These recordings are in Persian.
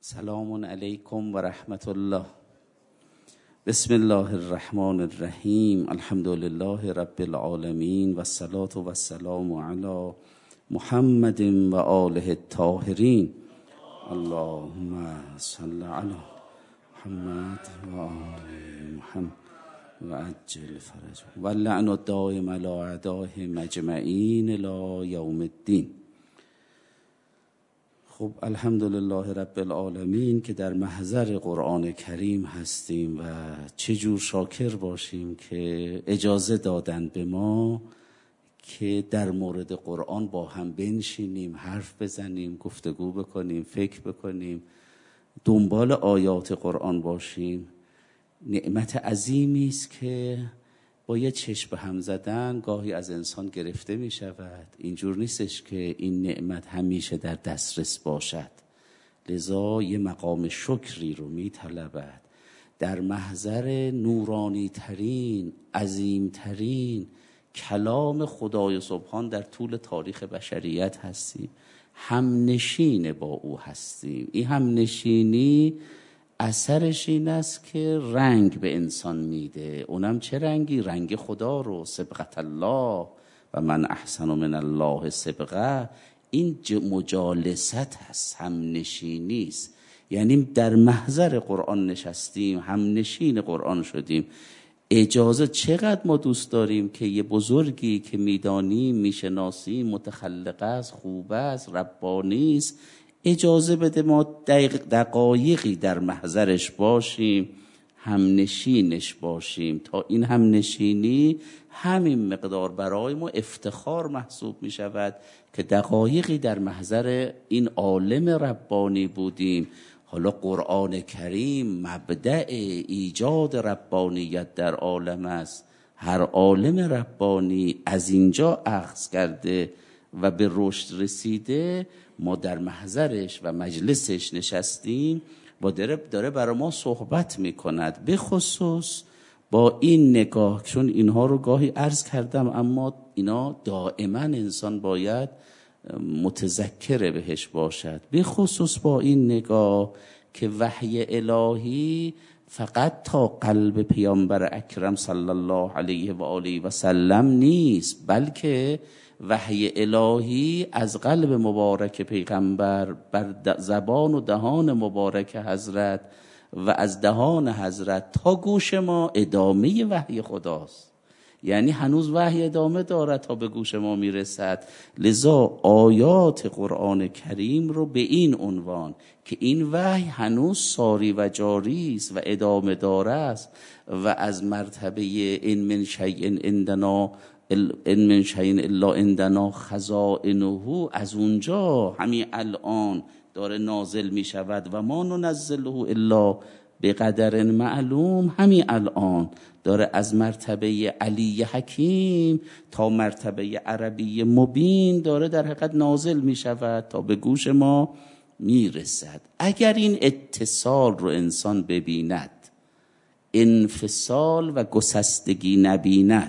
سلام علیکم و رحمت الله. بسم الله الرحمن الرحیم. الحمد لله رب العالمین و الصلاة و السلام علی محمد و آله الطاهرین. اللهم صل علی محمد و آل محمد و عجل فرجهم و لعن الدائم علی اعدائهم اجمعین الی یوم الدین. خب الحمدلله رب العالمین که در محضر قرآن کریم هستیم و چجور شاکر باشیم که اجازه دادن به ما که در مورد قرآن با هم بنشینیم، حرف بزنیم، گفتگو بکنیم، فکر بکنیم، دنبال آیات قرآن باشیم. نعمت عظیمی است که با یه چشم به هم زدن گاهی از انسان گرفته می شود. اینجور نیستش که این نعمت همیشه در دسترس باشد، لذا یه مقام شکری رو می طلبد. در محضر نورانی ترین، عظیم ترین کلام خدای سبحان در طول تاریخ بشریت هستیم، همنشین با او هستیم. این همنشینی اثرش این است که رنگ به انسان میده. اونم چه رنگی؟ رنگ خدا رو، سبقت الله و من احسن من الله سبقه. این مجالست هست، همنشینی است. یعنی در محضر قرآن نشستیم، همنشین قرآن شدیم. اجازه چقدر ما دوست داریم که یه بزرگی که میدانیم، میشناسیم، متخلق است، خوب است، ربانی است، اجازه بده ما دقایقی در محضرش باشیم، همنشینش باشیم، تا این همنشینی همین مقدار برای ما افتخار محسوب می شود که دقایقی در محضر این عالم ربانی بودیم. حالا قرآن کریم مبدأ ایجاد ربانیت در عالم است. هر عالم ربانی از اینجا اخذ کرده و به رشد رسیده. ما در محضرش و مجلسش نشستیم و داره برای ما صحبت میکند، به خصوص با این نگاه، چون اینها رو گاهی عرض کردم اما اینا دائما انسان باید متذکر بهش باشد، به خصوص با این نگاه که وحی الهی فقط تا قلب پیامبر اکرم صلی الله علیه و آله و سلم نیست، بلکه وحی الهی از قلب مبارک پیغمبر بر زبان و دهان مبارک حضرت و از دهان حضرت تا گوش ما ادامه وحی خداست. یعنی هنوز وحی ادامه دارد تا به گوش ما میرسد. لذا آیات قرآن کریم رو به این عنوان که این وحی هنوز ساری و جاری است و ادامه دار است و از مرتبه این من شیء عندنا ان من شیء الا عندنا خزائنه، از اونجا همین الان داره نازل می شود و ما ننزله الا بقدر معلوم. همین الان داره از مرتبه علی حکیم تا مرتبه عربی مبین داره در حقیقت نازل می شود تا به گوش ما می رسد. اگر این اتصال رو انسان ببیند، انفصال و گسستگی نبیند،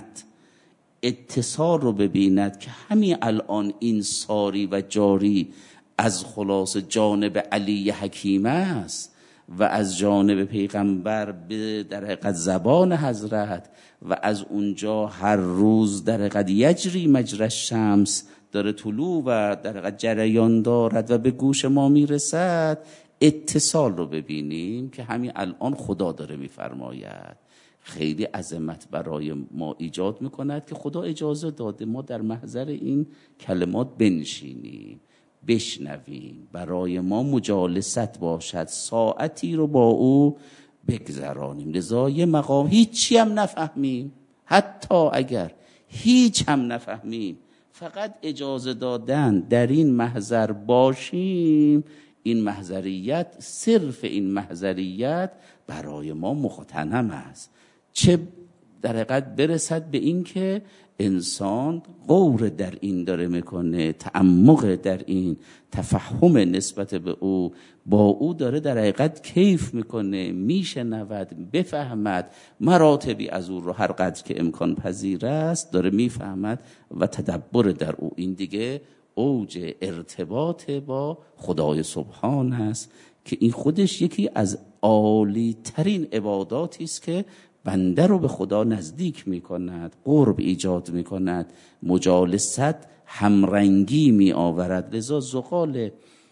اتصال رو ببیند که همین الان این ساری و جاری از خلاص جانب علی حکیم است و از جانب پیغمبر به در حقیقت زبان حضرت و از اونجا هر روز در حقیقت یجری مجری الشمس داره طلوع و در حقیقت جریان دارد و به گوش ما میرسد، اتصال رو ببینیم که همین الان خدا داره میفرماید. خیلی عظمت برای ما ایجاد میکند که خدا اجازه داده ما در محضر این کلمات بنشینیم، بشنویم، برای ما مجالست باشد، ساعتی رو با او بگذرانیم. لذا یه مقام هیچی هم نفهمیم، حتی اگر هیچ هم نفهمیم، فقط اجازه دادن در این محضر باشیم، این محضریت، صرف این محضریت برای ما مغتنم است. چه در حقیقت برسد به این که انسان غور در این داره میکنه، تعمق در این، تفهم نسبت به او، با او داره در حقیقت کیف میکنه، میشنود، بفهمد، مراتبی از او رو هر قدر که امکان پذیر است داره میفهمد و تدبر در او. این دیگه اوج ارتباط با خدای سبحان است که این خودش یکی از عالی ترین عباداتی است که بنده رو به خدا نزدیک می کند، قرب ایجاد می کند، مجالست همرنگی می آورد. لذا زغال به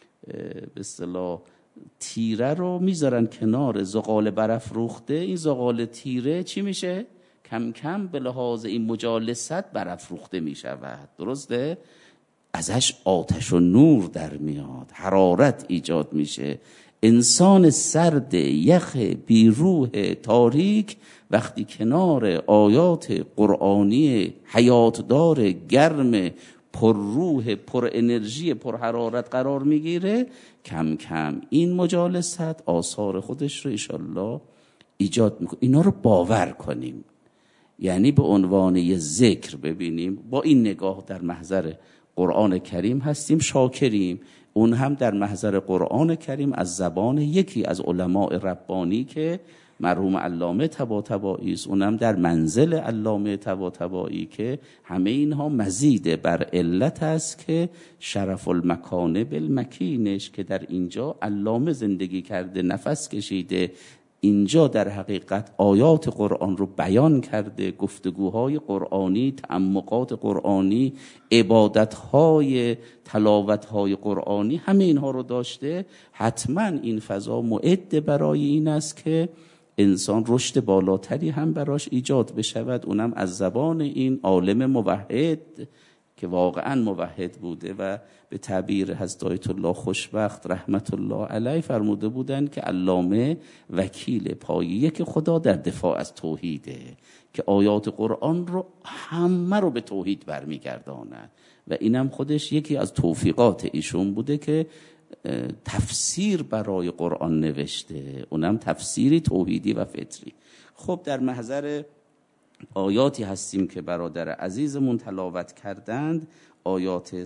اصطلاح تیره رو میذارن کنار زغال برافروخته. این زغال تیره چی میشه؟ کم کم به لحاظ این مجالست برافروخته میشود. درسته؟ ازش آتش و نور در میاد، حرارت ایجاد میشه. انسان سرد، یخ، بیروح، تاریک وقتی کنار آیات قرآنی حیاتدار، گرم، پر روح، پر انرژی، پر حرارت قرار میگیره، کم کم این مجالست آثار خودش رو انشالله ایجاد میکنه. اینا رو باور کنیم، یعنی به عنوان یه ذکر ببینیم. با این نگاه در محضر قرآن کریم هستیم، شاکریم. اون هم در محضر قرآن کریم از زبان یکی از علماء ربانی که مرحوم علامه طباطبایی است، اونم در منزل علامه طباطبایی، که همه اینها مزید بر علت است که شرف المکان بالمکینش، که در اینجا علامه زندگی کرده، نفس کشیده، اینجا در حقیقت آیات قرآن رو بیان کرده، گفتگوهای قرآنی، تعمقات قرآنی، عبادتهای، تلاوتهای قرآنی، همه اینها رو داشته. حتما این فضا معد برای این است که انسان رشد بالاتری هم براش ایجاد بشود، اونم از زبان این عالم موحد که واقعا موحد بوده و به تعبیر حضرت آیت الله خوشبخت رحمت الله علیه فرموده بودند که علامه وکیل پایه که خدا در دفاع از توحیده، که آیات قرآن رو همه رو به توحید برمیگرداند و اینم خودش یکی از توفیقات ایشون بوده که تفسیر برای قرآن نوشته، اونم تفسیری توحیدی و فطری. خب در محضر آیاتی هستیم که برادر عزیزمون تلاوت کردند، آیات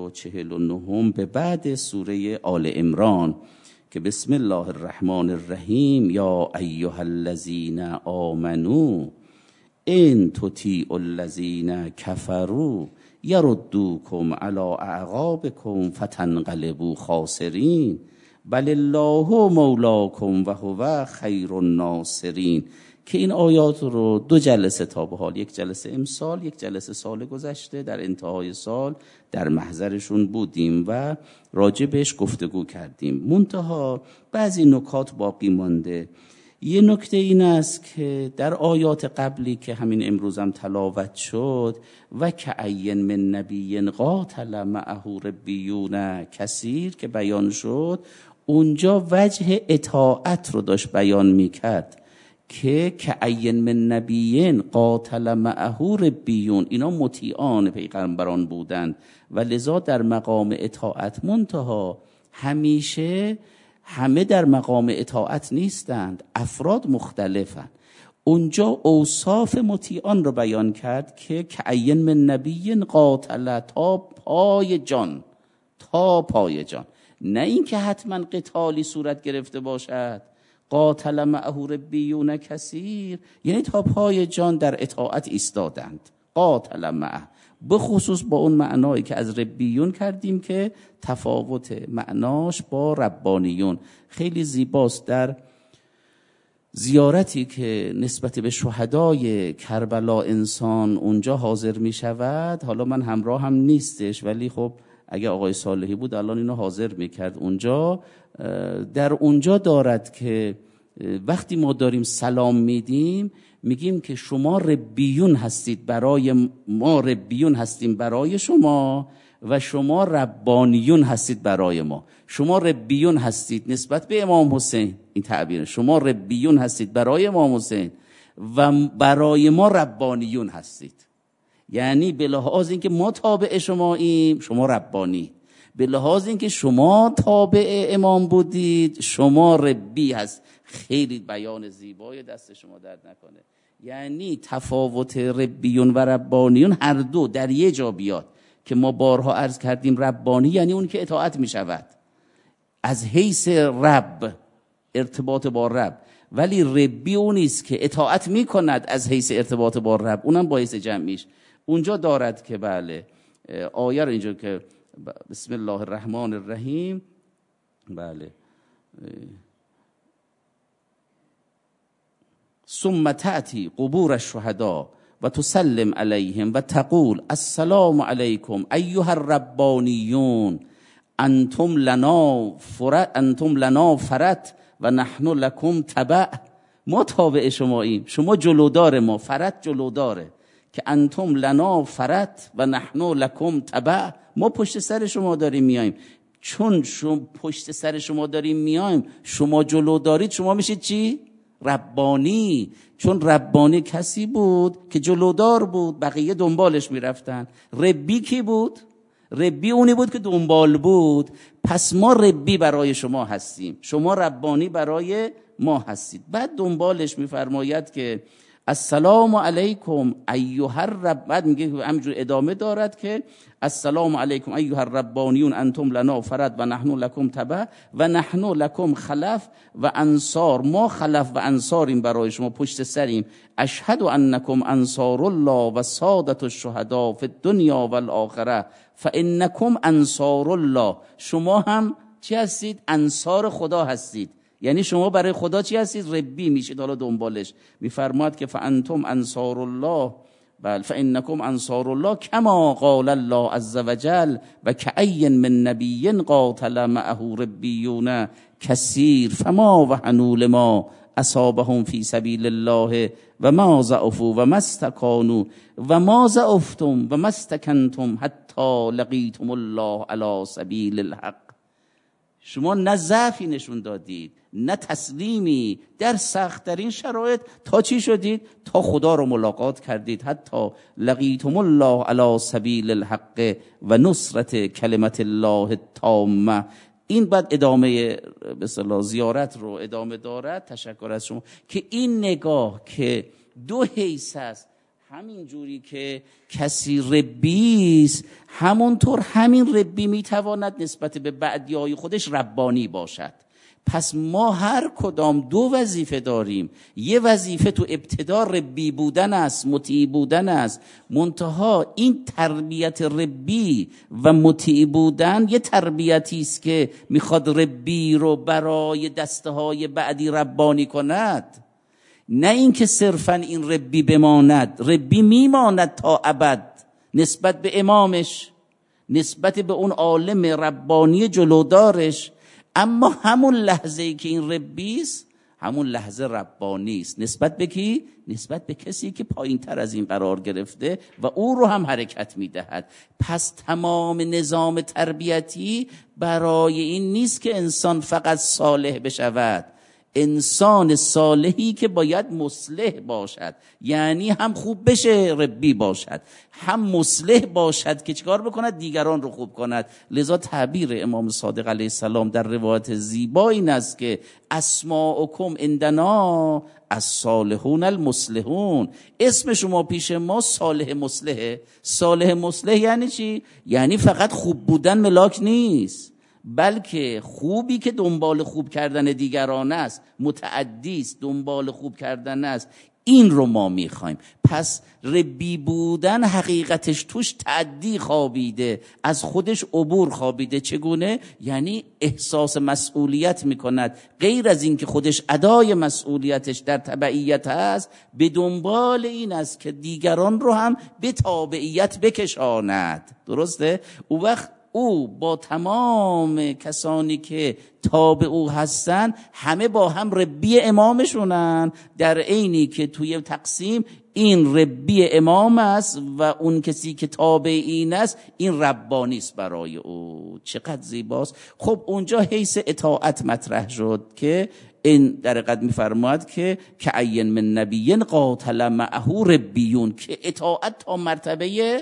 149 به بعد سوره آل عمران که بسم الله الرحمن الرحیم یا ایها الذین آمنو ان تطیعوا الذین کفروا یردوکم علی اعقابکم فتنقلبوا خاسرین بل الله مولاکم و هو خیر الناصرین. که این آیات رو 2 جلسه تا به حال، 1 جلسه امسال، 1 جلسه سال گذشته در انتهای سال در محضرشون بودیم و راجع بهش گفتگو کردیم. منتها بعضی نکات باقی مانده. یه نکته این است که در آیات قبلی که همین امروز هم تلاوت شد، و کأین من نبی قاتل معه ربیون کثیر که بیان شد، اونجا وجه اطاعت رو داشت بیان میکرد که کأین من نبی قاتل معه ربیون، اینا مطیعان پیغمبران بودند و لذا در مقام اطاعت. منتها همیشه همه در مقام اطاعت نیستند، افراد مختلفند. اونجا اوصاف مطیعان رو بیان کرد که کأین من نبی قاتل، تا پای جان، تا پای جان، نه این که حتما قتالی صورت گرفته باشد. قاتل معه ربیون کثیر یعنی تا پای جان در اطاعت ایستادند. قاتل معه، به خصوص با اون معنایی که از ربیون کردیم که تفاوت معناش با ربانیون خیلی زیباست. در زیارتی که نسبت به شهدای کربلا انسان اونجا حاضر می شود، حالا من همراه هم نیستش ولی خب اگه آقای صالحی بود الان اینو حاضر می کرد اونجا، در اونجا دارد که وقتی ما داریم سلام میدیم میگیم که شما ربیون هستید برای ما، ربیون هستیم برای شما و شما ربانیون هستید برای ما. شما ربیون هستید نسبت به امام حسین، این تعبیر، شما ربیون هستید برای امام حسین و برای ما ربانیون هستید. یعنی به لحاظ اینکه ما تابع شماییم شما ربانی، به لحاظ اینکه شما تابع امام بودید شما ربی هست. خیلی بیان زیبای، دست شما درد نکنه. یعنی تفاوت ربیون و ربانیون هر دو در یه جا بیاد که ما بارها عرض کردیم ربانی یعنی اون که اطاعت می شود از حیث رب، ارتباط با رب، ولی ربی اون نیست که اطاعت می کند از حیث ارتباط با رب، اونم باعث جمعیش. اونجا دارد که بله آیه رو اینجا که بسم الله الرحمن الرحیم. بله. ثم تأتی قبور الشهداء و تسلم علیهم و تقول السلام علیکم ایها الربانیون انتم لنا فرت و نحن لکم تبع. ما تابع شماییم، شما جلودار ما. فرت جلوداره که انتم لنا فرت و نحن لکم تبع. ما پشت سر شما داریم میایم. چون شما پشت سر شما داریم میایم، شما جلو دارید، شما میشید چی؟ ربانی. چون ربانی کسی بود که جلودار بود، بقیه دنبالش میرفتن. ربی کی بود؟ ربی اونی بود که دنبال بود. پس ما ربی برای شما هستیم، شما ربانی برای ما هستید. بعد دنبالش میفرماید که السلام علیکم ایها الرب. بعد میگه همینجور ادامه دارد که السلام علیکم ایها الربانیون انتم لنا فرد و نحن لکم تبع و نحن لکم خلف و انصار. ما خلف و انصاریم برای شما، پشت سریم. اشهد انکم انصار الله و سادة الشهداء فی الدنیا و الاخره فانکم انصار الله. شما هم چی هستید؟ انصار خدا هستید. یعنی شما برای خدا چی هستید؟ ربی میشید. حالا دنبالش میفرماد که فانتم انصار الله، بل فانکم انصار الله کما قال الله عز وجل و کأی من نبی قاتل معه ربیون کثیر فما وهنوا لما اصابهم فی سبیل الله و ما ضعفوا و ما استکانوا و ما ضعفتم و ما استکنتم حتی لقیتم الله علی سبیل الحق. شما نه ضعفی نشون دادید نه تسلیمی در سخت‌ترین شرایط. تا چی شدید؟ تا خدا رو ملاقات کردید. حتی لقیتم الله علی سبیل الحق و نصرت کلمت الله التامه. این بعد ادامه به اصطلاح زیارت رو ادامه دارد. تشکر از شما که این نگاه که دو حیث است، همین جوری که کسی ربی است همونطور همین ربی میتواند نسبت به بعدیای خودش ربانی باشد. پس ما هر کدام دو وظیفه داریم. یه وظیفه تو ابتدا ربی بودن است، مطیع بودن است. منتها این تربیت ربی و مطیع بودن یه تربیتی است که میخواد ربی رو برای دسته های بعدی ربانی کند، نه اینکه صرفا این ربی بماند. ربی میماند تا ابد نسبت به امامش، نسبت به اون عالم ربانی جلودارش. اما همون لحظه‌ای که این ربی است، همون لحظه ربانی است. نسبت به کی؟ نسبت به کسی که پایین تر از این قرار گرفته و او رو هم حرکت میدهد. پس تمام نظام تربیتی برای این نیست که انسان فقط صالح بشود. انسان صالحی که باید مصلح باشد، یعنی هم خوب بشه ربی باشد، هم مصلح باشد که چیکار بکند؟ دیگران رو خوب کند. لذا تعبیر امام صادق علیه السلام در روایت زیبا این است که اسماءکم عندنا الصالحون المصلحون. اسم شما پیش ما صالح مصلحه. صالح مصلح یعنی چی؟ یعنی فقط خوب بودن ملاک نیست، بلکه خوبی که دنبال خوب کردن دیگران است، متعدی است، دنبال خوب کردن است. این رو ما میخوایم. پس ربی بودن حقیقتش توش تعدی خوابیده، از خودش عبور خوابیده. چگونه؟ یعنی احساس مسئولیت میکند، غیر از این که خودش ادای مسئولیتش در تبعیت هست، به دنبال این است که دیگران رو هم به تابعیت بکشاند. درسته؟ او وقت او با تمام کسانی که تابع او هستن همه با هم ربی امامشونن، در عینی که توی تقسیم این ربی امام است و اون کسی که تابع این است این ربانی است برای او. چقدر زیباست. خب اونجا حیث اطاعت مطرح شد که این در حقیقت میفرماد که کأی من نبی قاتل معه ربیون، که اطاعت تا مرتبه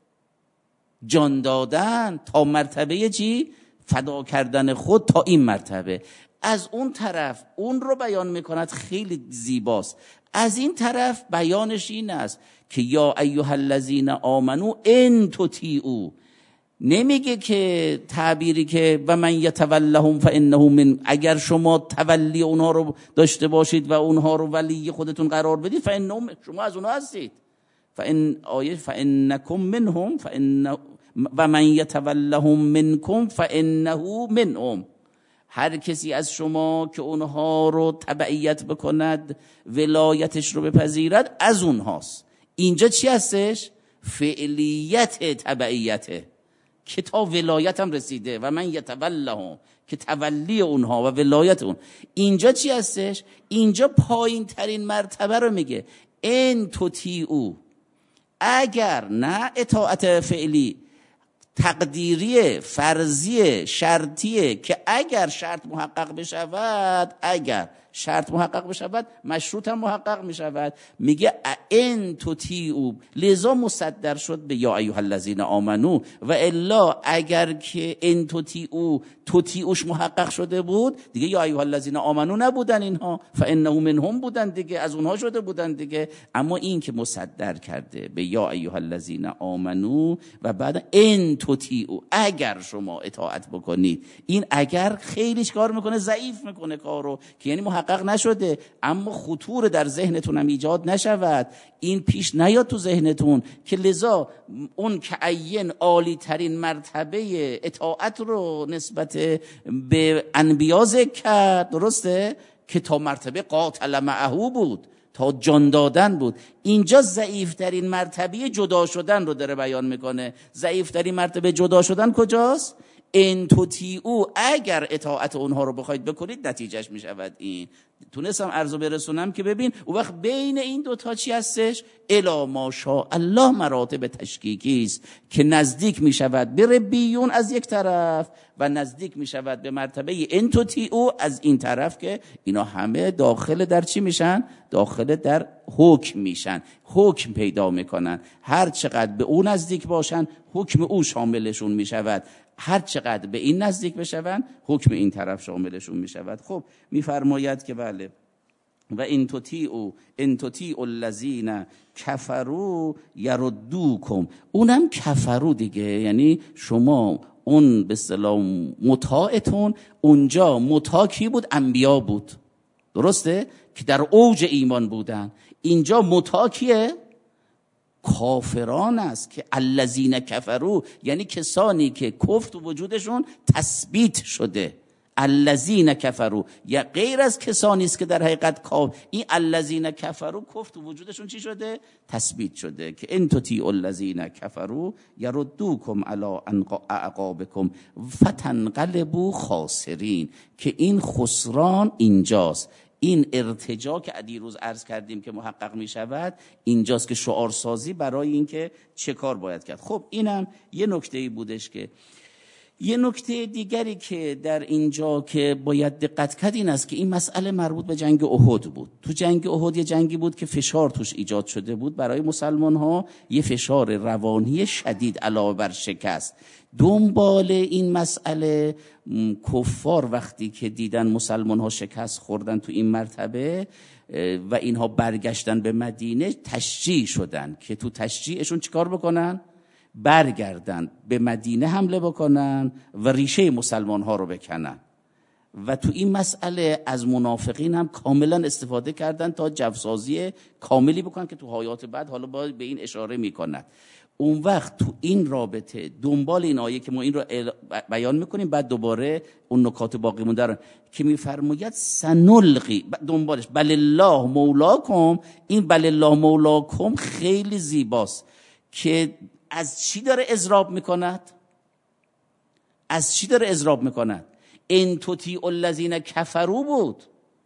جان دادن، تا مرتبه چی؟ فدا کردن خود، تا این مرتبه. از اون طرف اون رو بیان میکند، خیلی زیباست. از این طرف بیانش این است که یا ایها الذین آمنو ان تطیعوا. نمیگه که تعبیری که و من یتولهم فانه من، اگر شما تولی اونها رو داشته باشید و اونها رو ولی خودتون قرار بدید، فانه شما از اونها هستید. فان آیه فانکم منهم، فان و من یتولهم منکم فانه منهم، هر کسی از شما که اونها رو تبعیت بکند، ولایتش رو بپذیرد، از اونهاست. اینجا چی هستش؟ فعلیت تبعیته که تا ولایت هم رسیده. و من یتولهم که تولی اونها و ولایت اون. اینجا چی هستش؟ اینجا پایین ترین مرتبه رو میگه ان تطیعوا، اگر نه اطاعت فعلی، تقدیریه، فرضیه، شرطیه که اگر شرط محقق بشود، اگر شرط محقق بشود مشروط هم محقق میشود. میگه ان تطیعوا، لذا مصدر شد به یا ایها الذین آمنو، و الا اگر که ان تطیعوش محقق شده بود دیگه یا ایها الذین آمنو نبودن اینها، فانه منهم بودن دیگه، از اونها شده بودن دیگه. اما این که مصدر کرده به یا ایها الذین آمنو و بعد ان تطیعوا، اگر شما اطاعت بکنید، این اگر خیلی کار میکنه، ضعیف میکنه کارو، که یعنی محقق نشده. اما خطور در ذهنتون هم ایجاد نشود، این پیش نیاد تو ذهنتون که لذا اون که عین عالی ترین مرتبه اطاعت رو نسبت به انبیا ذکر کرد، درسته؟ که تا مرتبه قاتل معه بود، تا جان دادن بود. اینجا ضعیفترین مرتبه جدا شدن رو داره بیان میکنه. ضعیفترین مرتبه جدا شدن کجاست؟ ان تطیعوا، اگر اطاعت اونها رو بخواید بکنید نتیجهش میشود این. تونستم عرضو برسونم که ببین اون وقت بین این دوتا چی هستش؟ الا ماشاء الله مراتب تشکیکی است که نزدیک میشود به ربیون از یک طرف و نزدیک میشود به مرتبه ان تطیعوا از این طرف، که اینا همه داخل در چی میشن؟ داخل در حکم میشن، حکم پیدا میکنن. هر چقدر به اون نزدیک باشن حکم او شاملشون میشود، هر چقدر به این نزدیک بشون حکم این طرف شاملشون میشود. خب میفرماید که بله و ان تطیعوا الذین کفروا یردوکم، اونم کفرو دیگه، یعنی شما اون به اصطلاح مطاعتون، اونجا مطاع کی بود؟ انبیا بود، درسته؟ که در اوج ایمان بودن. اینجا مطاع کیه؟ کافران است که الذین کفروا، یعنی کسانی که کفر تو وجودشون تثبیت شده. الذین کفروا یا غیر از کسانی است که در حقیقت این الذین کفروا کفر تو وجودشون چی شده؟ تثبیت شده. که ان تطیعوا الذین کفروا یردوکم علی اعقابکم فتنقلبوا خاسرین، که این خسران اینجاست. این ارتجاع که دیروز عرض کردیم که محقق می شود اینجاست که شعارسازی برای این که چه کار باید کرد. خب اینم یه نکته‌ای بودش. که یه نکته دیگری که در اینجا که باید دقت کرد این است که این مسئله مربوط به جنگ احد بود. تو جنگ احد یه جنگی بود که فشار توش ایجاد شده بود برای مسلمان ها، یه فشار روانی شدید علاوه بر شکست. دنبال این مسئله کفار وقتی که دیدن مسلمان ها شکست خوردن تو این مرتبه و اینها برگشتن به مدینه، تشجیع شدن که تو تشجیعشون چیکار بکنن؟ برگردن به مدینه حمله بکنن و ریشه مسلمان ها رو بکنن. و تو این مسئله از منافقین هم کاملا استفاده کردن تا جوسازی کاملی بکنن که تو آیات بعد حالا باید به این اشاره میکند. اون وقت تو این رابطه دنبال این آیه که ما این رو بیان میکنیم، بعد دوباره اون نکات باقی مونده رو که میفرماید سنلقی دنبالش بل الله مولاکم، این بل الله مولاکم خیلی زیباست که از چی داره اضراب میکند؟ از چی داره اضراب میکند؟ ان تطیعوا الذین کفروا بود،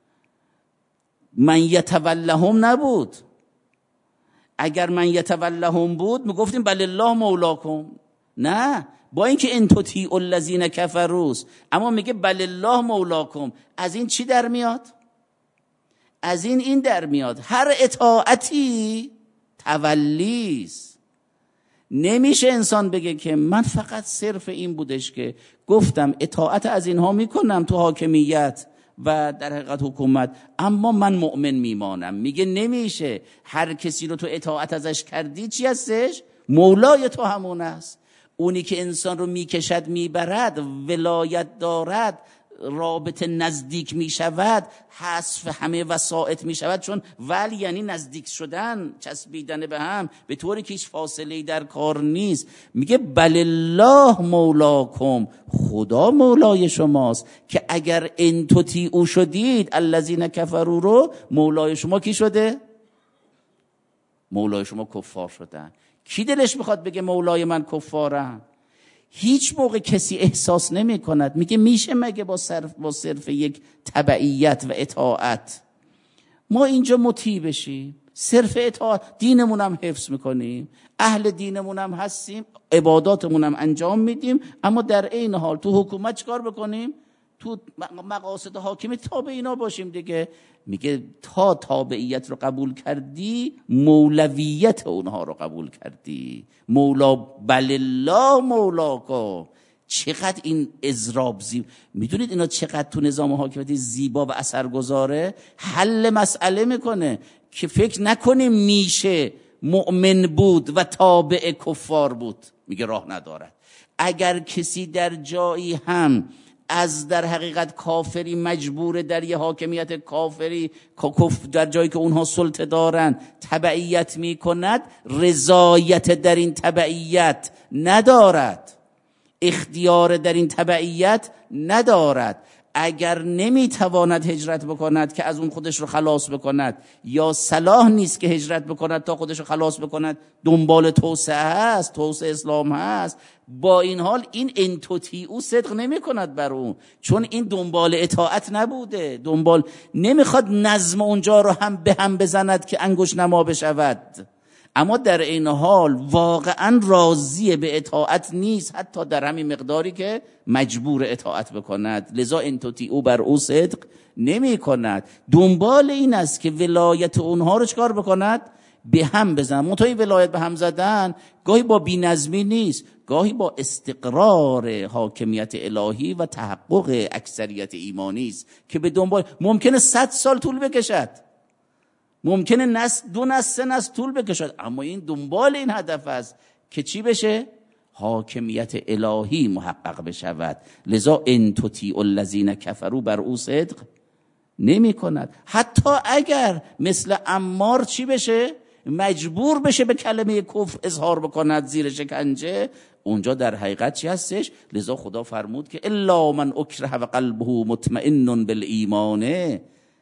من یتولهم نبود. اگر من یتولهم بود میگفتیم بل الله مولاکم، نه، با اینکه ان تطیعوا الذین کفروا، اما میگه بل الله مولاکم. از این چی در میاد؟ از این در میاد هر اطاعتی تولیست. نمیشه انسان بگه که من فقط صرف این بودش که گفتم اطاعت از اینها میکنم تو حاکمیت و در حقیقت حکومت، اما من مؤمن میمانم. میگه نمیشه. هر کسی رو تو اطاعت ازش کردی چی هستش؟ مولای تو همون است. اونی که انسان رو میکشد میبرد، ولایت دارد، رابطه نزدیک می شود حذف همه وسائط می شود، چون ولی یعنی نزدیک شدن، چسبیدن به هم، به طوری که هیچ فاصله‌ای در کار نیست. میگه بل الله مولاکم، خدا مولای شماست که اگر ان تطیعوا شدید الذین کفروا رو، مولای شما کی شده؟ مولای شما کفار شدن. کی دلش میخواد بگه مولای من کفارن؟ هیچ موقع کسی احساس نمی کند. میگه میشه مگه با صرف یک تبعیت و اطاعت ما اینجا مطیع بشیم؟ صرف اطاعت، دینمون هم حفظ میکنیم، اهل دینمون هم هستیم، عباداتمون هم انجام میدیم، اما در عین حال تو حکومت چیکار بکنیم؟ تو مقاصد حاکمی تابع اینا باشیم دیگه. میگه تا تابعیت رو قبول کردی مولویت اونها رو قبول کردی. مولا بل الله مولاکم. چقدر این اضراب میدونید اینا چقدر تو نظام حاکمیتی زیبا و اثرگذاره؟ حل مسئله میکنه که فکر نکنیم میشه مؤمن بود و تابع کفار بود. میگه راه ندارد. اگر کسی در جایی هم از در حقیقت کافری مجبوره در یه حاکمیت کافری در جایی که اونها سلطه دارن تبعیت میکند، رضایت در این تبعیت ندارد، اختیار در این تبعیت ندارد. اگر نمیتواند هجرت بکند که از اون خودش رو خلاص بکند، یا صلاح نیست که هجرت بکند تا خودش رو خلاص بکند، دنبال توسعه هست، توسعه اسلام هست، با این حال این ان تطیعوا صدق نمی کند بر اون، چون این دنبال اطاعت نبوده، دنبال نمیخواد نظم اونجا رو هم به هم بزند که انگشت نما بشود، اما در این حال واقعا راضی به اطاعت نیست، حتی در همین مقداری که مجبور اطاعت بکند. لذا ان تطیعوا بر او صدق نمی کند. دنبال این است که ولایت اونها رو چکار بکند؟ به هم بزن. منتهی ولایت به هم زدن گاهی با بی‌نظمی نیست، گاهی با استقرار حاکمیت الهی و تحقق اکثریت ایمانی است که به دنبال ممکنه 100 سال طول بکشد، ممکنه نسل، 2 نسل، 3 نسل طول بکشد، اما این دنبال این هدف است که چی بشه؟ حاکمیت الهی محقق بشود. لذا ان تطیعوا الذین کفروا بر او صدق نمی کند. حتی اگر مثل عمار چی بشه؟ مجبور بشه به کلمه کفر اظهار بکند زیر شکنجه، اونجا در حقیقت چی هستش؟ لذا خدا فرمود که الا من اکره و قلبه مطمئن بالایمان،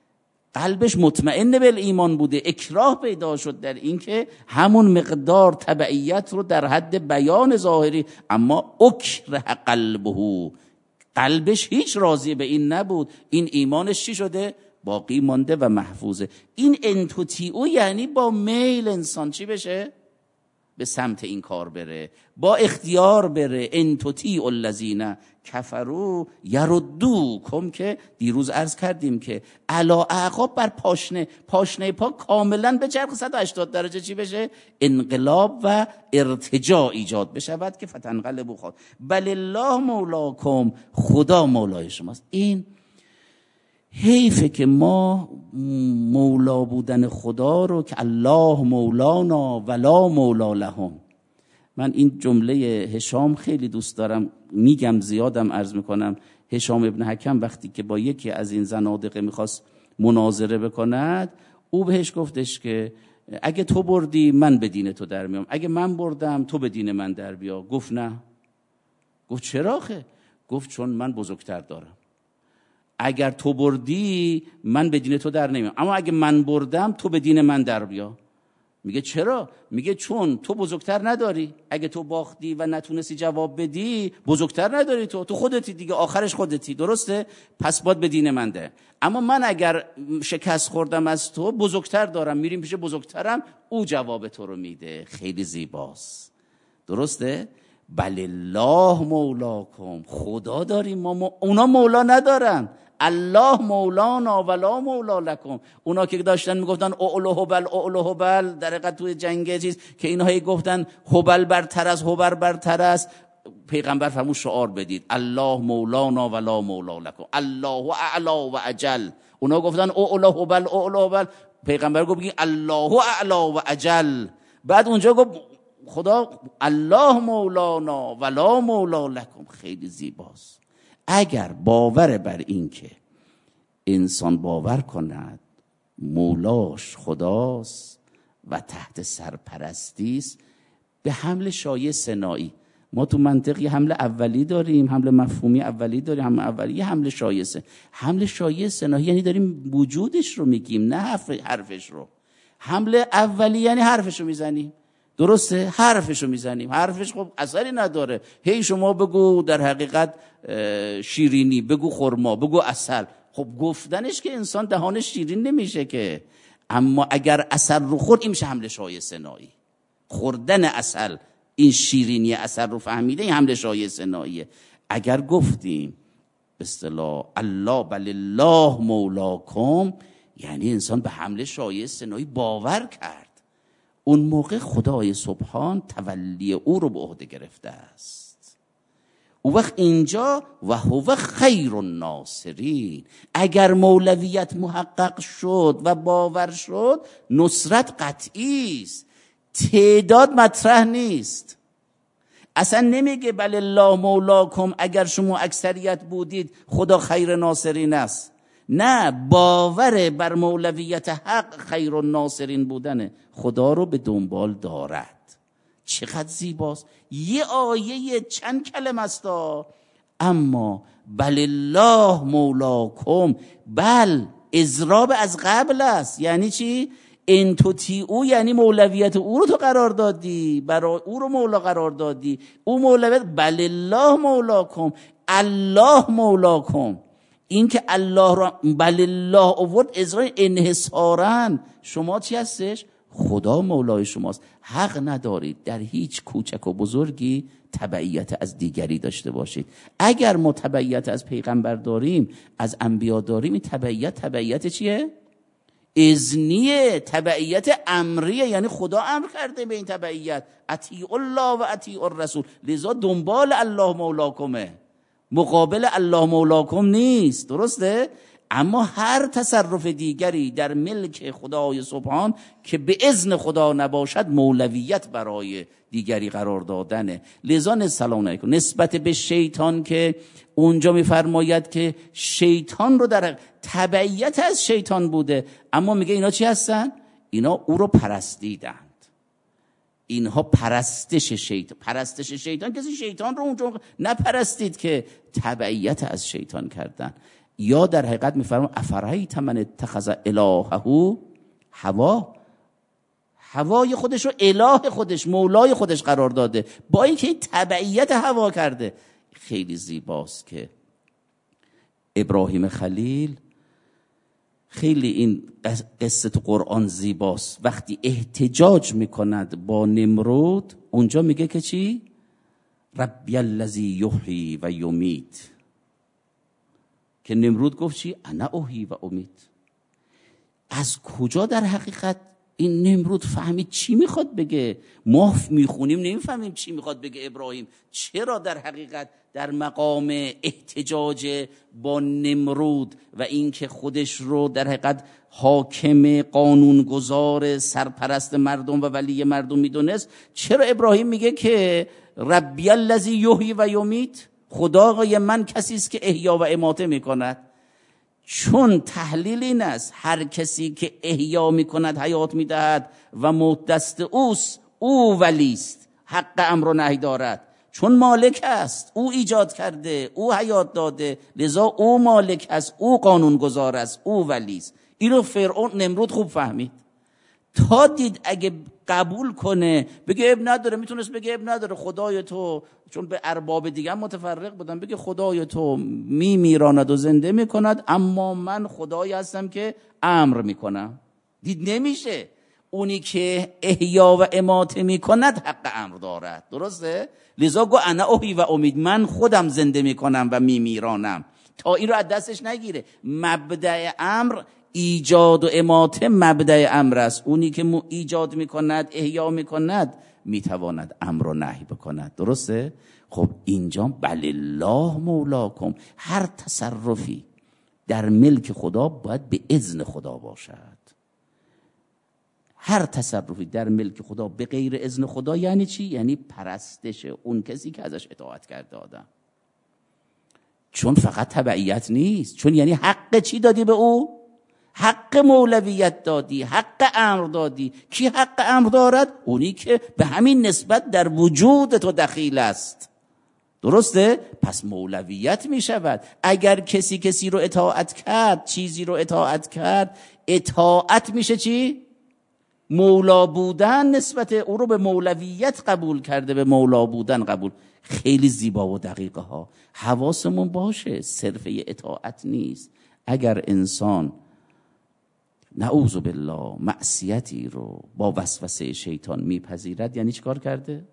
قلبش مطمئن به ایمان بوده، اکراه پیدا شد در این که همون مقدار تبعیت رو در حد بیان ظاهری، اما اکره قلبه، قلبش هیچ راضی به این نبود، این ایمانش چی شده؟ باقی مانده و محفوظه. این ان تطیعوا یعنی با میل انسان چی بشه؟ به سمت این کار بره، با اختیار بره. ان تطیعوا الذین کفروا یردوکم، که دیروز عرض کردیم که علی اعقاب بر پاشنه پا کاملا به چرخ 180 درجه چی بشه؟ انقلاب و ارتجاع ایجاد بشود که فتنقلبوا خاسرین. بل الله مولاکم، خدا مولای شماست. این حیفه که ما مولا بودن خدا رو که الله مولانا ولا مولا لهم. من این جمله هشام خیلی دوست دارم، میگم زیادم عرض میکنم. هشام ابن حکم وقتی که با یکی از این زنادقه میخواست مناظره بکند، او بهش گفتش که اگه تو بردی من به دین تو در میام، اگه من بردم تو به دین من در بیا. گفت نه. گفت چرا خه؟ گفت چون من بزرگتر دارم، اگر تو بردی من به دین تو در نمیام، اما اگه من بردم تو به دین من در بیا. میگه چرا؟ میگه چون تو بزرگتر نداری، اگه تو باختی و نتونستی جواب بدی بزرگتر نداری، تو خودتی دیگه، آخرش خودتی، درسته؟ پس باید به دین من ده. اما من اگر شکست خوردم از تو بزرگتر دارم، میریم پیش بزرگترم، او جواب تو رو میده. خیلی زیباست، درسته؟ بل الله مولاکم، خدا داریم ما اونا مولا ندارن. الله مولانا ولا مولا لکم. اونا که داشتن میگفتن اعلو هبل اعلو هبل، در حقیقت توی جنگ چیز که اینها هی گفتن هبل برتر از هبل برتر است، پیغمبر فرمود شعار بدید الله مولانا ولا مولا لکم، الله اعلا و اجل. اونا گفتن اعلو هبل اعلو هبل، پیغمبر گفت بگید الله اعلا و اجل. بعد اونجا گفت خدا الله مولانا ولا مولا لکم. خیلی زیباست. اگر باور بر این که انسان باور کند مولاش خداست و تحت سرپرستی است، به حمل شایع ثنایی. ما تو منطق یه حمل اولی داریم، حمل مفهومی اولی داریم، حمل اولی، یه حمل شایع حمل شایع ثنایی یعنی داریم وجودش رو میگیم، نه حرفش رو. حمل اولی یعنی حرفش رو میزنیم، درسته؟ حرفش رو میزنیم، حرفش خب اثری نداره. هی شما بگو در حقیقت شیرینی، بگو خرما، بگو عسل، خب گفتنش که انسان دهانش شیرین نمیشه که. اما اگر عسل رو خورد، این میشه حمل شایع ثنایی. خوردن عسل، این شیرینی عسل رو فهمیده، این حمل شایع ثناییه. اگر گفتیم به اصطلاح الله بل الله مولاکم، یعنی انسان به حمل شایع ثنایی باور کرد. اون موقع خدای سبحان تولی او رو به عهده گرفته است. او وقت اینجا و هو خیر الناصرین، اگر مولویت محقق شد و باور شد، نصرت قطعی است، تعداد مطرح نیست. اصلا نمیگه بل الله مولاکم اگر شما اکثریت بودید خدا خیر ناصرین است. نه، باور بر مولویت حق خیر الناصرین بودنه، خدا رو به دنبال دارد. چقدر زیباست. یه آیه چند کلمه است، اما بل الله مولاکم، بل اضراب از قبل است. یعنی چی؟ ان تطیعوا، یعنی مولویت او رو تو قرار دادی، برای او رو مولا قرار دادی، او مولویت. بل الله مولاکم، الله مولاکم. این که الله رو بل الله آورد اضرار انحصارا، شما چی هستش؟ خدا مولای شماست. حق ندارید در هیچ کوچک و بزرگی تبعیت از دیگری داشته باشید. اگر ما تبعیت از پیغمبر داریم، از انبیا داریم، این تبعیت چیه؟ اذنیه، تبعیت امریه، یعنی خدا امر کرده به این تبعیت. اطیعوا الله و اطیعوا الرسول، لذا دنبال الله مولاکمه، مقابل الله مولاکم نیست، درسته؟ اما هر تصرف دیگری در ملک خدای سبحان که به اذن خدا نباشد، مولویت برای دیگری قرار دادنه. لذا سلام علیکم نسبت به شیطان که اونجا میفرماید که شیطان رو در تبعیت از شیطان بوده، اما میگه اینا چی هستن؟ اینا او رو پرستیدند. اینها پرستش شیطان کسی شیطان رو اونجا نپرستید که تبعیت از شیطان کردن. یا در حقیقت میفرمان افرایت من اتخذ الهه هوای خودش رو اله خودش، مولای خودش قرار داده، با اینکه تبعیت هوا کرده. خیلی زیباست که ابراهیم خلیل، خیلی این قصه تو قرآن زیباست، وقتی احتجاج میکند با نمرود، اونجا میگه که چی؟ ربی الذی یحیی و یمیت. که نمرود گفت چی؟ انا احیی و امیت. از کجا در حقیقت این نمرود فهمید چی میخواد بگه؟ ما میخونیم نمیفهمیم چی میخواد بگه ابراهیم. چرا در حقیقت در مقام احتجاج با نمرود و اینکه خودش رو در حقیقت حاکم، قانونگذار، سرپرست مردم و ولی مردم میدونست، چرا ابراهیم میگه که ربی الذی یحیی و یمیت، خدای من کسی است که احیا و اماته میکند؟ چون تحلیل این است هر کسی که احیا میکند، حیات میدهد و موت دست اوست، او ولیست، حق امر و نهی دارد، چون مالک است، او ایجاد کرده، او حیات داده، لذا او مالک است، او قانونگذار است، او ولیست. اینو فرعون نمرود خوب فهمید، تا دید اگه قبول کنه بگه اب نداره، میتونست بگه اب نداره، خدای تو، چون به ارباب دیگه متفرق بودن، بگه خدای تو میمیراند و زنده میکند، اما من خدایی هستم که امر میکنم. دید نمیشه، اونی که احیا و اماته میکند حق امر دارد، درسته؟ لذا گو انا احیی و امید، من خودم زنده میکنم و میمیرانم، تا این رو از دستش نگیره. مبدأ امر ایجاد و اماته مبدأ امر است. اونی که ایجاد میکند، احیا میکند، میتواند امر و نهی بکند، درسته؟ خب اینجا بل الله مولاکم، هر تصرفی در ملک خدا باید به اذن خدا باشد. هر تصرفی در ملک خدا به غیر اذن خدا یعنی چی؟ یعنی پرستش اون کسی که ازش اطاعت کرده آدم. چون فقط تبعیت نیست، چون یعنی حق چی دادی به او؟ حق مولویت دادی، حق امر دادی. کی حق امر دارد؟ اونی که به همین نسبت در وجود تو دخیل است. درسته؟ پس مولویت می شود. اگر کسی رو اطاعت کرد، چیزی رو اطاعت کرد، اطاعت میشه چی؟ مولا بودن. نسبت او رو به مولویت قبول کرده، به مولا بودن قبول. خیلی زیبا و دقیقه ها. حواسمون باشه صرفه اطاعت نیست. اگر انسان نعوذ بالله معصیتی رو با وسوسه شیطان میپذیرد، یعنی چیکار کرده؟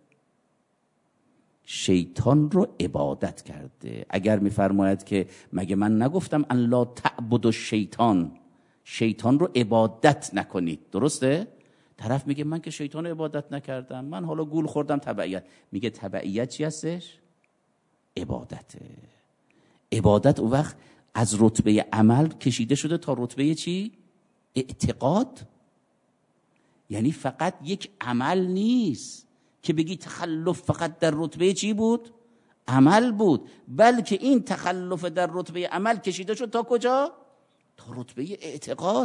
شیطان رو عبادت کرده. اگر میفرماید که مگه من نگفتم ان لا تعبد الشیطان، شیطان رو عبادت نکنید، درسته؟ طرف میگه من که شیطان رو عبادت نکردم، من حالا گول خوردم تبعیت. میگه تبعیت چی هستش؟ عبادته. عبادت اون وقت از رتبه عمل کشیده شده تا رتبه چی؟ اعتقاد. یعنی فقط یک عمل نیست که بگی تخلف فقط در رتبه چی بود؟ عمل بود، بلکه این تخلف در رتبه عمل کشیده شد تا کجا؟ تا رتبه اعتقاد.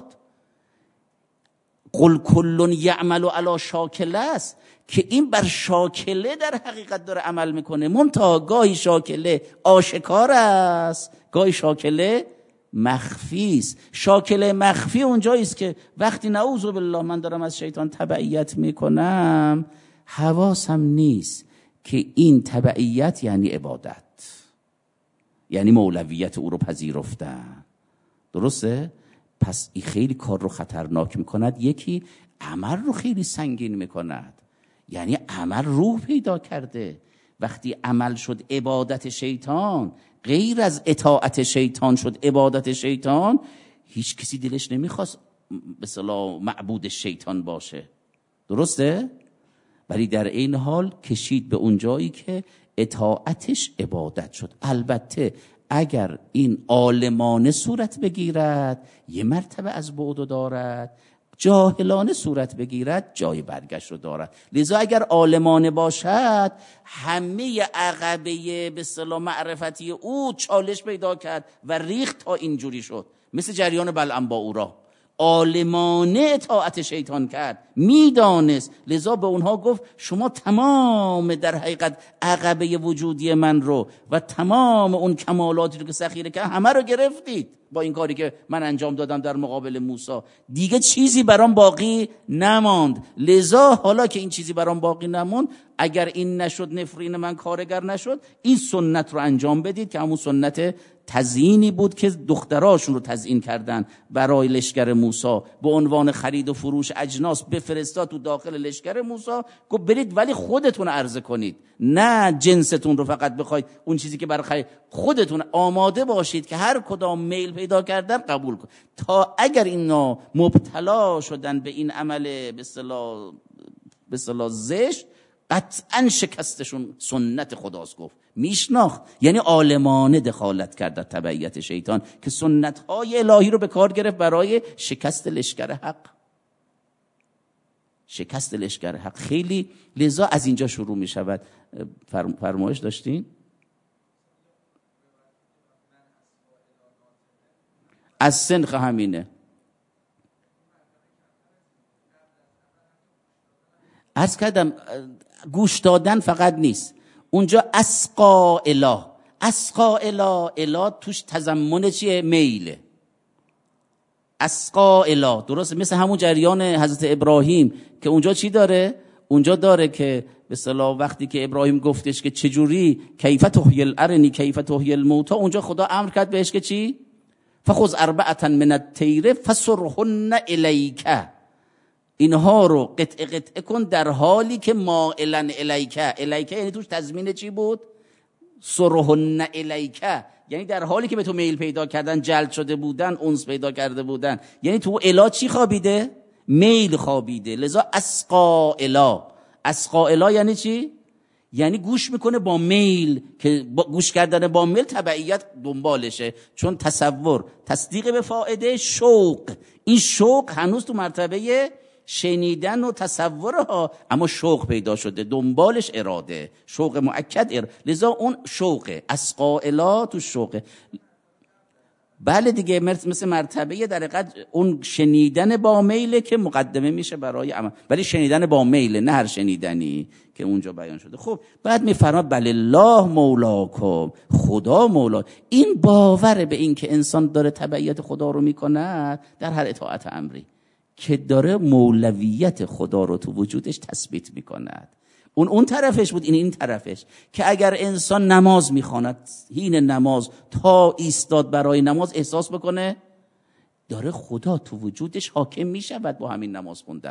قل کل یعمل علی شاکله است، که این بر شاکله در حقیقت داره عمل میکنه. منتها گاهی شاکله آشکار است، گاهی شاکله مخفی است. شاکله مخفی اونجایی است که وقتی نعوذ بالله من دارم از شیطان تبعیت میکنم، حواسم نیست که این تبعیت یعنی عبادت، یعنی مولویت او رو پذیرفتن. درسته؟ پس این خیلی کار رو خطرناک میکند. یکی عمل رو خیلی سنگین میکند، یعنی عمل روح پیدا کرده. وقتی عمل شد عبادت شیطان، غیر از اطاعت شیطان شد عبادت شیطان، هیچ کسی دلش نمیخواست به اصطلاح معبود شیطان باشه. درسته؟ ولی در این حال کشید به اون جایی که اطاعتش عبادت شد. البته اگر این عالمانه صورت بگیرد یه مرتبه از بعد دارد، جاهلانه صورت بگیرد جای برگشت رو دارد. لذا اگر عالمانه باشد همه عقبه به اصطلاح معرفتی او چالش پیدا کرد و ریخت تا اینجوری شد، مثل جریان بلعم با اورا. عالمانه اطاعت شیطان کرد، میدانست. لذا به اونها گفت شما تمام در حقیقت عقبه وجودی من رو و تمام اون کمالاتی رو که ذخیره کرد همه رو گرفتید با این کاری که من انجام دادم در مقابل موسی. دیگه چیزی برام باقی نماند. لذا حالا که این چیزی برام باقی نماند، اگر این نشد، نفرین من کارگر نشد، این سنت رو انجام بدید که همون سنت تزیینی بود که دختراشون رو تزیین کردن برای لشکر موسی به عنوان خرید و فروش اجناس. بفرستاد تو داخل لشکر موسی، گفت برید ولی خودتون عرضه کنید، نه جنستون رو فقط بخواید اون چیزی که برای خرید. خودتون آماده باشید که هر کدام میل پیدا کردن قبول کن. تا اگر اینا مبتلا شدن به این عمل به اصطلاح زشت، قطعا شکستشون سنت خداست. گفت میشناخت، یعنی عالمانه دخالت کرد در تبعیت شیطان که سنت‌های الهی رو به کار گرفت برای شکست لشکر حق. شکست لشکر حق خیلی. لذا از اینجا شروع می شود. فرمایش داشتین؟ از سنخ همینه. عرض کردم گوش دادن فقط نیست، اونجا اسقا اله. اسقا اله توش تضمن چیه؟ میله. اسقا اله، درسته؟ مثل همون جریان حضرت ابراهیم که اونجا چی داره؟ اونجا داره که به اصطلاح وقتی که ابراهیم گفتش که چجوری کیف تحیی الارنی کیف تحیی الموتی، اونجا خدا امر کرد بهش که چی؟ فخذ اربعه من الطیر فصرهن الیک. اینها رو قطعه کن در حالی که مائلن الیکه. الیکه یعنی توش تضمین چی بود؟ سرهن الیکه، یعنی در حالی که به تو میل پیدا کردن، جلد شده بودن، انس پیدا کرده بودن، یعنی تو اله چی خوابیده؟ میل خوابیده. لذا اسقا اله. اسقا اله یعنی چی؟ یعنی گوش میکنه با میل، که گوش کردن با میل تبعیت دنبالشه. چون تصور، تصدیق به فائده، شوق. این شوق هنوز تو مرتبه شنیدن و تصورها، اما شوق پیدا شده، دنبالش اراده، شوق مؤکد لذا اون شوقه، اسقائلا تو شوقه. بله دیگه، مثل مرتبه در حقیقت اون شنیدن با میله که مقدمه میشه برای عمل، ولی شنیدن با میله، نه هر شنیدنی که اونجا بیان شده. خب بعد میفرماد بل الله مولاکم، خدا مولا. این باور به این که انسان داره تبعیت خدا رو میکند در هر اطاعت امری، که داره مولویت خدا رو تو وجودش تثبیت میکند. اون طرفش بود، این طرفش، که اگر انسان نماز میخواند، حین نماز تا ایستاد برای نماز احساس بکنه داره خدا تو وجودش حاکم میشود با همین نماز خوندن.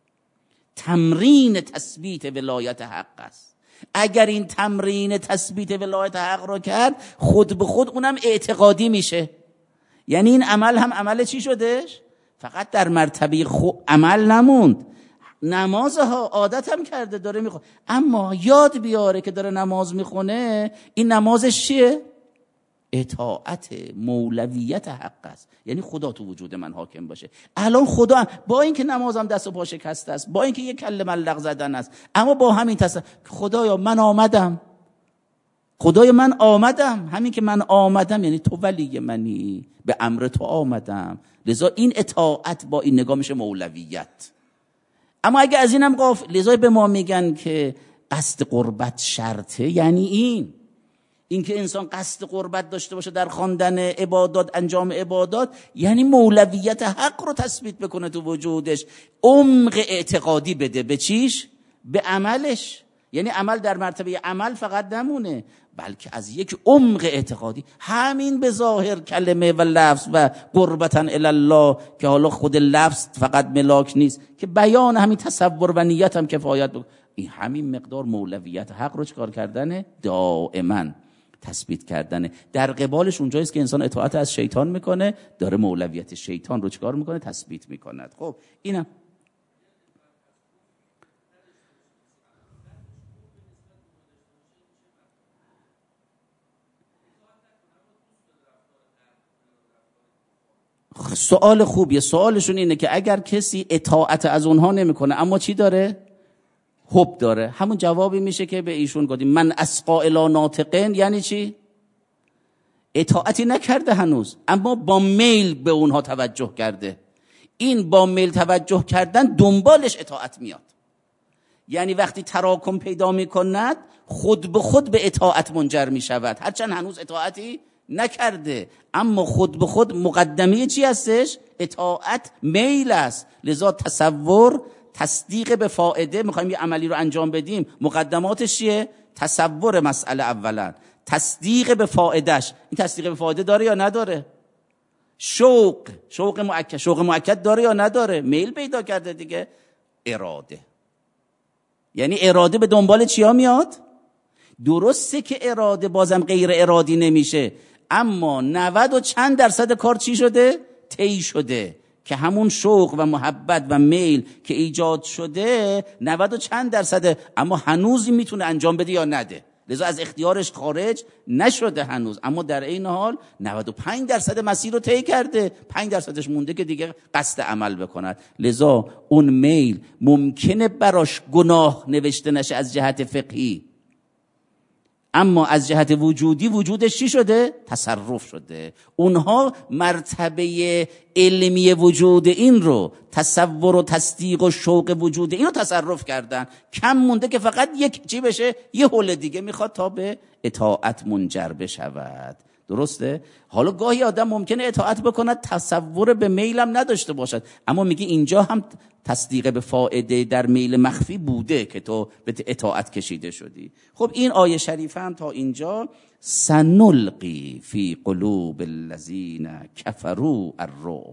تمرین تثبیت ولایت حق است. اگر این تمرین تثبیت ولایت حق رو کرد، خود به خود اونم اعتقادی میشه. یعنی این عمل هم عمل چی شدش؟ فقط در مرتبه عمل نموند، نمازها عادت هم کرده داره میخونه، اما یاد بیاره که داره نماز میخونه، این نمازش چیه؟ اطاعت مولویت حق است. یعنی خدا تو وجود من حاکم باشه. الان خدا با اینکه نمازم دست و پا شکسته است، با اینکه یک کله ملق زدن است، اما با همین خدایا من آمدم، خدای من آمدم، همین که من آمدم یعنی تو ولی منی، به امر تو آمدم. لذا این اطاعت با این نگاه میشه مولویت. اما اگه از اینم غافل، لذا به ما میگن که قصد قربت شرطه، یعنی این که انسان قصد قربت داشته باشه در خواندن عبادات، انجام عبادات، یعنی مولویت حق رو تثبیت بکنه تو وجودش، عمق اعتقادی بده به چیش؟ به عملش. یعنی عمل در مرتبه عمل فقط نمونه، بلکه از یک عمق اعتقادی. همین به ظاهر کلمه و لفظ و قربتاً الله، که حالا خود لفظ فقط ملاک نیست، که بیان همین تصور و نیت هم کفایت بکنه، این همین مقدار مولویت حق رو چکار کردنه؟ دائما تثبیت کردنه. در قبالش اونجاییست که انسان اطاعت از شیطان میکنه، داره مولویت شیطان رو چکار میکنه؟ تثبیت میکند. خب اینم سوال خوبیه. سوالشون اینه که اگر کسی اطاعت از اونها نمیکنه اما چی داره؟ حب داره. همون جوابی میشه که به ایشون گفتیم من اسقا الی ناطقین. یعنی چی؟ اطاعتی نکرده هنوز، اما با میل به اونها توجه کرده. این با میل توجه کردن دنبالش اطاعت میاد. یعنی وقتی تراکم پیدا میکند، خود به خود به اطاعت منجر میشود، هرچند هنوز اطاعتی نکرده، اما خود به خود مقدمه چی هستش؟ اطاعت، میل است. لذا تصور، تصدیق به فائده، میخوایم یه عملی رو انجام بدیم، مقدماتش چیه؟ تصور مسئله اولا، تصدیق به فائدهش. این تصدیق به فائده داره یا نداره؟ شوق مؤکد داره یا نداره؟ میل پیدا کرده دیگه. اراده، یعنی اراده به دنبال چیا میاد؟ درسته که اراده بازم غیر ارادی نمیشه، اما 90 و چند درصد کار چی شده؟ طی شده، که همون شوق و محبت و میل که ایجاد شده 90 و چند درصده، اما هنوز میتونه انجام بده یا نده. لذا از اختیارش خارج نشده هنوز، اما در این حال 95 درصد مسیر رو طی کرده، 5 درصدش مونده که دیگه قصد عمل بکند. لذا اون میل ممکنه براش گناه نوشته نشه از جهت فقهی، اما از جهت وجودی وجودش چی شده؟ تصرف شده. اونها مرتبه علمی وجود این رو، تصور و تصدیق و شوق وجود این رو تصرف کردن. کم مونده که فقط یک چی بشه؟ یه حول دیگه میخواد تا به اطاعت منجر بشود. درسته؟ حالا گاهی آدم ممکنه اطاعت بکند تصور به میلم نداشته باشد، اما میگه اینجا هم تصدیق به فائده در میل مخفی بوده که تو به اطاعت کشیده شدی. خب این آیه شریفه هم تا اینجا سنلقی فی قلوب الذین کفروا الرعب.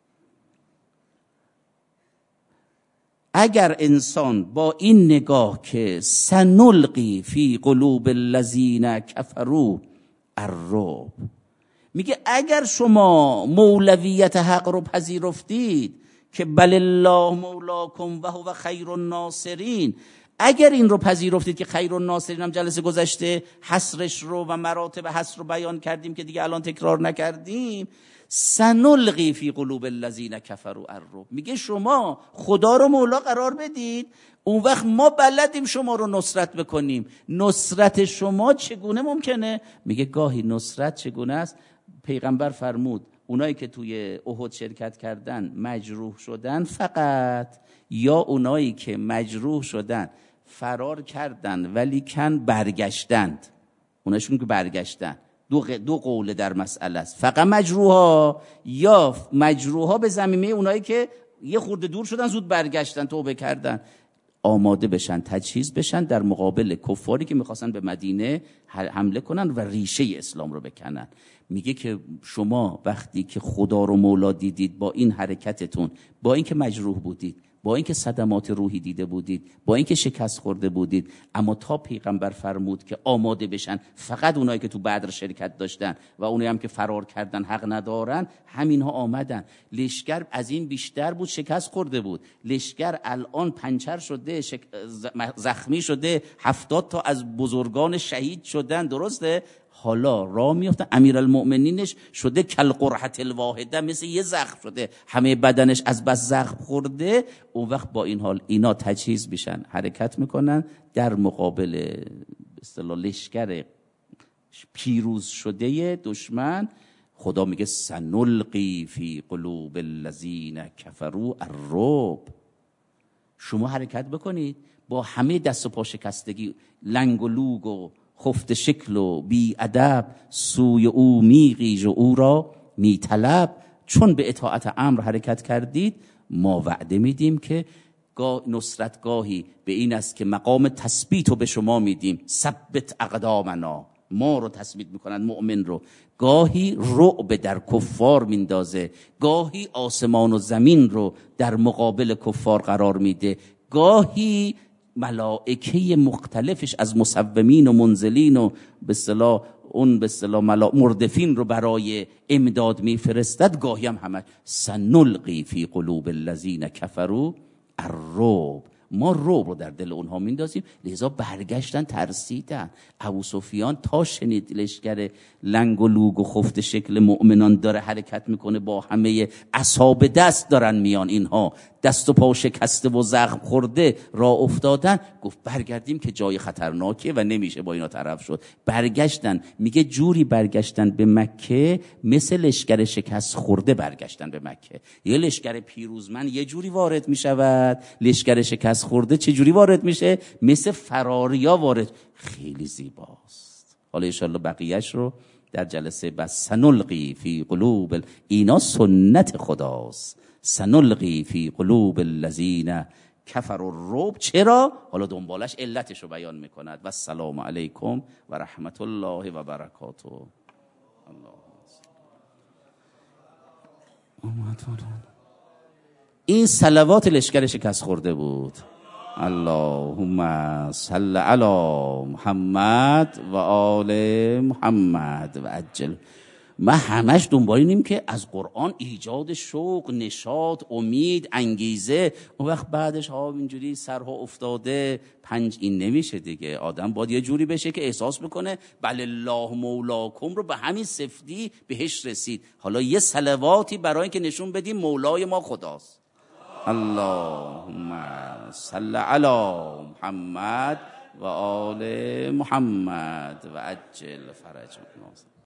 اگر انسان با این نگاه که سنلقی فی قلوب الذین کفروا الرعب، میگه اگر شما مولویت حق رو پذیرفتید که بل الله مولاکم و هو خیر الناصرین، اگر این رو پذیرفتید که خیر الناصرین هم جلسه گذشته حصرش رو و مراتب حصر رو بیان کردیم که دیگه الان تکرار نکردیم، سنلقی فی قلوب الذین کفروا الرعب. میگه شما خدا رو مولا قرار بدید، اون وقت ما بلدیم شما رو نصرت بکنیم. نصرت شما چگونه ممکنه؟ میگه گاهی نصرت چگونه است؟ پیغمبر فرمود اونایی که توی احد شرکت کردن مجروح شدن فقط، یا اونایی که مجروح شدن فرار کردن ولی کن برگشتند، اوناشون که برگشتن. دو قوله در مسئله است، فقط مجروحا یا مجروحا به ضمیمه اونایی که یه خورده دور شدن زود برگشتن توبه کردن. آماده بشن، تجهیز بشن در مقابل کفاری که میخواستن به مدینه حمله کنن و ریشه اسلام رو بکنن. میگه که شما وقتی که خدا رو مولا دیدید با این حرکتتون، با اینکه مجروح بودید، با اینکه صدمات روحی دیده بودید، با اینکه شکست خورده بودید، اما تا پیغمبر فرمود که آماده بشن، فقط اونایی که تو بدر شرکت داشتن و اونایی هم که فرار کردن حق ندارن، همینها آمدن. لشکر از این بیشتر بود، شکست خورده بود. لشکر الان پنچر شده، زخمی شده، 70 تا از بزرگان شهید شدن، درسته؟ حالا راه میافتن، امیرالمؤمنینش شده کل قرحة الواحده، مثل یه زخم شده، همه بدنش از بس زخم خورده. اون وقت با این حال اینا تجهیز میشن، حرکت میکنن در مقابل به اصطلاح لشکر پیروز شده دشمن. خدا میگه سنلقی فی قلوب الذین کفروا الرعب. شما حرکت بکنید با همه دست و پا شکستگی، لنگ و لوگ و خفت شکل و بی ادب، سوی او میغیژ و او را میطلب. چون به اطاعت امر حرکت کردید، ما وعده میدیم که نصرت گاهی به این است که مقام تثبیت رو به شما میدیم، ثبت اقدامنا، ما رو تثبیت میکنن مؤمن رو. گاهی رعب در کفار میندازه، گاهی آسمان و زمین رو در مقابل کفار قرار میده، گاهی ملائکه مختلفش از مصومین و منزلین و به اصطلاح اون به اصطلاح مردفین رو برای امداد میفرستد، گاهی هم همه. سنلقی فی قلوب الذین کفروا الرعب. ما رعب رو در دل اونها میندازیم، لذا برگشتن، ترسیدن. ابو سفیان تا شنید لشکر لنگ و لوگ و خفت شکل مؤمنان داره حرکت میکنه، با همه اصحاب دست دارن میان، اینها دست و پا شکسته و زخم خورده راه افتادن، گفت برگردیم که جای خطرناکه و نمیشه با اینا طرف شد. برگشتن. میگه جوری برگشتن به مکه مثل لشکر شکست خورده برگشتن به مکه. یه لشکر پیروزمند یه جوری وارد میشود، لشکر شکست خورده چه جوری وارد میشه؟ مثل فراریا وارد. خیلی زیباست. حالا انشالله بقیهش رو در جلسه بس. سنلقی فی قلوب اینا سنت خداست. سنلقی فی قلوب الذین کفروا الرعب. چرا؟ حالا دنبالش علتش رو بیان میکند. و السلام علیکم و رحمت الله و برکاته. این صلوات لشکر شکست خورده بود. اللهم صل علی محمد و آل محمد و عجل. ما همش دنبال اینیم که از قرآن ایجاد شوق، نشاط، امید، انگیزه. اون وقت بعدش اینجوری سرها افتاده این نمیشه دیگه. آدم باید یه جوری بشه که احساس بکنه بل الله مولاکم رو به همین سفتی بهش رسید. حالا یه صلواتی برای اینکه نشون بدیم مولای ما خداست. اللهم صل علی محمد و آل محمد و عجل فرج.